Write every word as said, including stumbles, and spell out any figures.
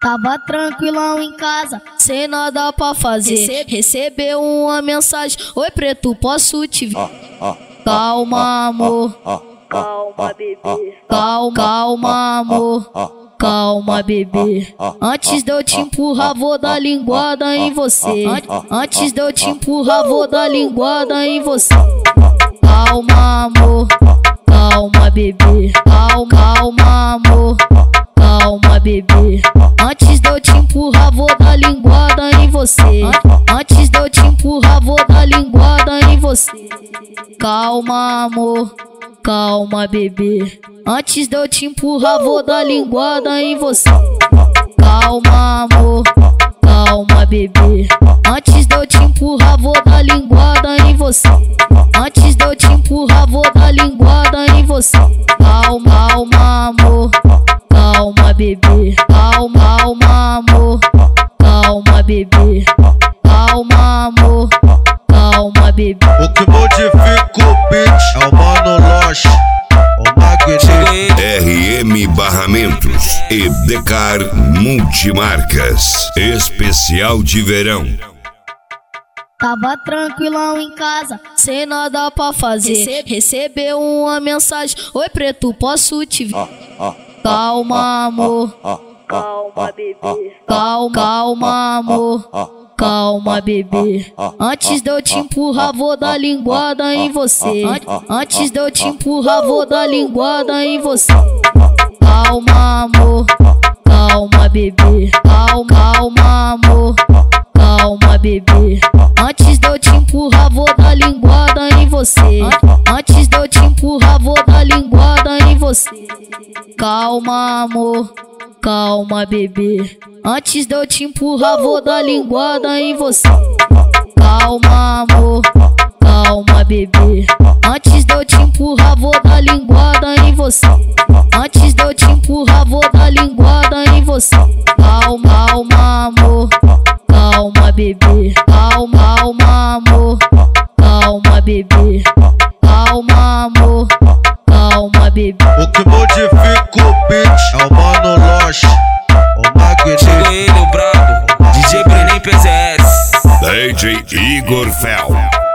Tava tranquilão em casa, sem nada pra fazer. Recebeu uma mensagem: oi preto, posso te ver? Calma amor, Calma, bebê. calma, calma amor, calma bebê. Antes de eu te empurrar, vou dar linguada em você. An- Antes de eu te empurrar, vou dar linguada em você. Calma amor, calma bebê. Calma, calma amor, calma bebê. Antes de eu te empurrar, vou dar linguada em você. An- Antes de eu te empurrar, vou dar linguada em você. Calma amor, calma bebê. Antes de eu te empurrar, vou dar linguada em você. Calma amor, calma bebê. Antes de eu te empurrar, vou dar linguada em você. Antes de eu te empurrar, vou dar linguada em você. Calma, calma amor, calma bebê. Calma, calma amor, calma bebê. Calma amor, calma bebê. O que modifica o beat é o Mano Loche, o Magneto. R M Barramentos e Decar Multimarcas. Especial de verão. Tava tranquilão em casa, sem nada pra fazer. Recebeu uma mensagem: oi preto, posso te ver? Calma amor, Calma, bebê. calma, calma amor, calma bebê. Antes de eu te empurrar, vou dar linguada em você. An- Antes de eu te empurrar, vou dar linguada em você. Calma amor, calma bebê. Calma, calma amor, calma bebê. Antes de eu te empurrar, vou dar linguada em você. An- Antes de eu te empurrar, vou dar linguada em você. Calma amor, calma bebê. Antes de eu te empurrar, vou dar linguada em você. Calma amor, calma bebê. Antes de eu te empurrar, vou dar linguada em você. Antes de eu te empurrar, vou dar linguada em você. Calma, calma amor, calma bebê. Calma, calma amor, calma bebê. Calma amor, calma bebê. O que modifica o beat é o Mano Loche, o Magneto. Chegou ele, o brabo, D J Brenem P Z S. D J Igor Fel.